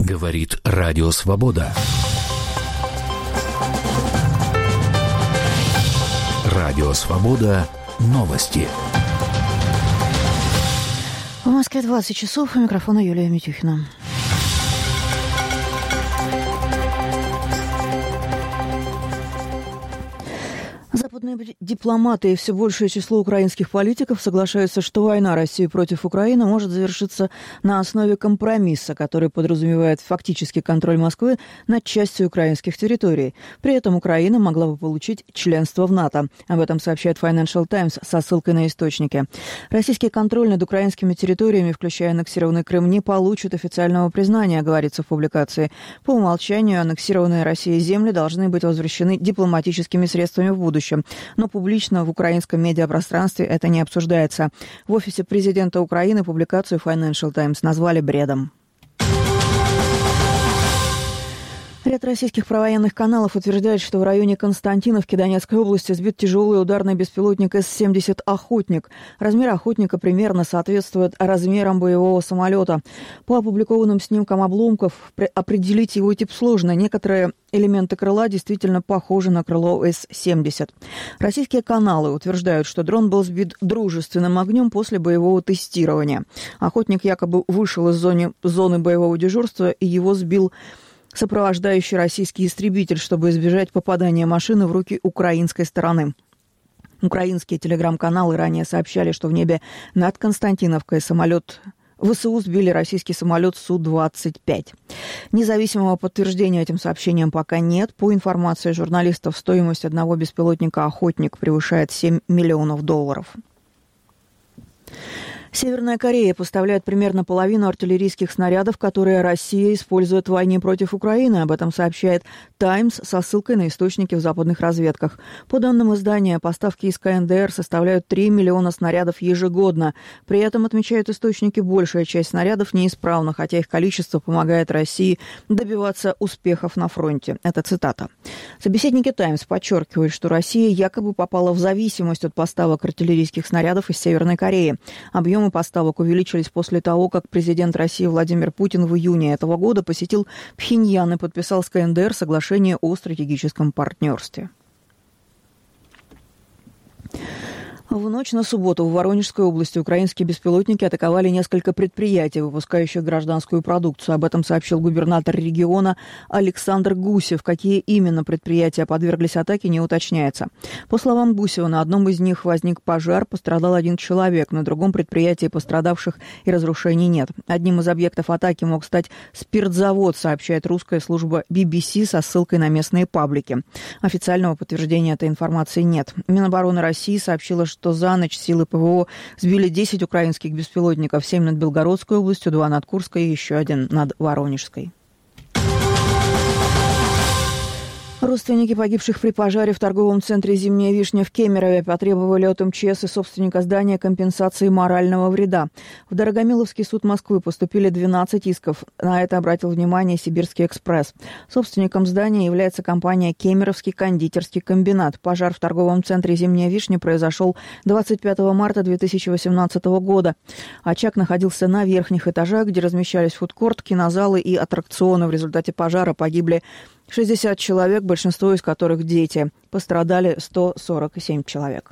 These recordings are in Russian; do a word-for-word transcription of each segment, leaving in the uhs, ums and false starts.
Говорит Радио Свобода. Радио Свобода. Новости. В Москве двадцать часов. У микрофона Юлия Митюхина. Западные дипломаты и все большее число украинских политиков соглашаются, что война России против Украины может завершиться на основе компромисса, который подразумевает фактический контроль Москвы над частью украинских территорий. При этом Украина могла бы получить членство в НАТО. Об этом сообщает Financial Times со ссылкой на источники. Российский контроль над украинскими территориями, включая аннексированный Крым, не получит официального признания, говорится в публикации. По умолчанию аннексированные Россией земли должны быть возвращены дипломатическими средствами в будущем. Но публично в украинском медиапространстве это не обсуждается. В офисе президента Украины публикацию Financial Times назвали бредом. Ряд российских провоенных каналов утверждает, что в районе Константиновки Донецкой области сбит тяжелый ударный беспилотник эс семьдесят «Охотник». Размер «Охотника» примерно соответствует размерам боевого самолета. По опубликованным снимкам обломков определить его тип сложно. Некоторые элементы крыла действительно похожи на крыло эс семьдесят. Российские каналы утверждают, что дрон был сбит дружественным огнем после боевого тестирования. «Охотник» якобы вышел из зоны, зоны боевого дежурства, и его сбил сопровождающий российский истребитель, чтобы избежать попадания машины в руки украинской стороны. Украинские телеграм-каналы ранее сообщали, что в небе над Константиновкой самолет ВСУ сбили российский самолет Су двадцать пять. Независимого подтверждения этим сообщениям пока нет. По информации журналистов, стоимость одного беспилотника «Охотник» превышает семь миллионов долларов. Северная Корея поставляет примерно половину артиллерийских снарядов, которые Россия использует в войне против Украины. Об этом сообщает «Таймс» со ссылкой на источники в западных разведках. По данным издания, поставки из ка эн дэ эр составляют три миллиона снарядов ежегодно. При этом, отмечают источники, большая часть снарядов неисправна, хотя их количество помогает России добиваться успехов на фронте. Это цитата. Собеседники «Таймс» подчеркивают, что Россия якобы попала в зависимость от поставок артиллерийских снарядов из Северной Кореи. Объем поставок увеличились после того, как президент России Владимир Путин в июне этого года посетил Пхеньян и подписал с ка эн дэ эр соглашение о стратегическом партнерстве. В ночь на субботу в Воронежской области украинские беспилотники атаковали несколько предприятий, выпускающих гражданскую продукцию. Об этом сообщил губернатор региона Александр Гусев. Какие именно предприятия подверглись атаке, не уточняется. По словам Гусева, на одном из них возник пожар, пострадал один человек. На другом предприятии пострадавших и разрушений нет. Одним из объектов атаки мог стать спиртзавод, сообщает русская служба би би си со ссылкой на местные паблики. Официального подтверждения этой информации нет. Минобороны России сообщила, что что за ночь силы пэ вэ о сбили десять украинских беспилотников, семь над Белгородской областью, два над Курской и еще один над Воронежской. Родственники погибших при пожаре в торговом центре «Зимняя вишня» в Кемерове потребовали от эм че эс и собственника здания компенсации морального вреда. В Дорогомиловский суд Москвы поступили двенадцать исков. На это обратил внимание «Сибирский экспресс». Собственником здания является компания «Кемеровский кондитерский комбинат». Пожар в торговом центре «Зимняя вишня» произошел двадцать пятого марта две тысячи восемнадцатого года. Очаг находился на верхних этажах, где размещались фудкорт, кинозалы и аттракционы. В результате пожара погибли шестьдесят человек, большинство из которых дети. Пострадали сто сорок семь человек.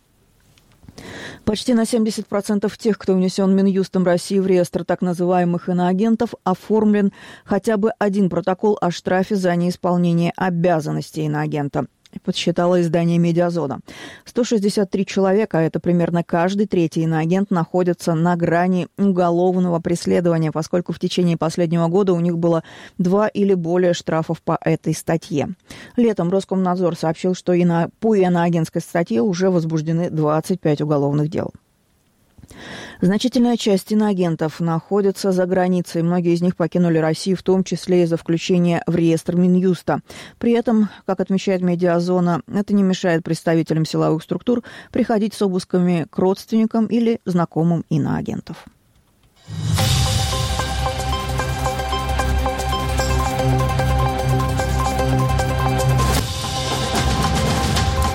Почти на семьдесят процентов тех, кто внесен Минюстом России в реестр так называемых иноагентов, оформлен хотя бы один протокол о штрафе за неисполнение обязанностей иноагента, подсчитало издание «Медиазона». сто шестьдесят три человека, а это примерно каждый третий иноагент, находятся на грани уголовного преследования, поскольку в течение последнего года у них было два или более штрафов по этой статье. Летом Роскомнадзор сообщил, что и на, по иноагентской статье уже возбуждены двадцать пять уголовных дел. Значительная часть иноагентов находится за границей. Многие из них покинули Россию, в том числе из-за включения в реестр Минюста. При этом, как отмечает «Медиазона», это не мешает представителям силовых структур приходить с обысками к родственникам или знакомым иноагентов.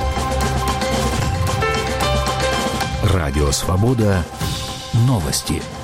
Радио «Свобода». Новости.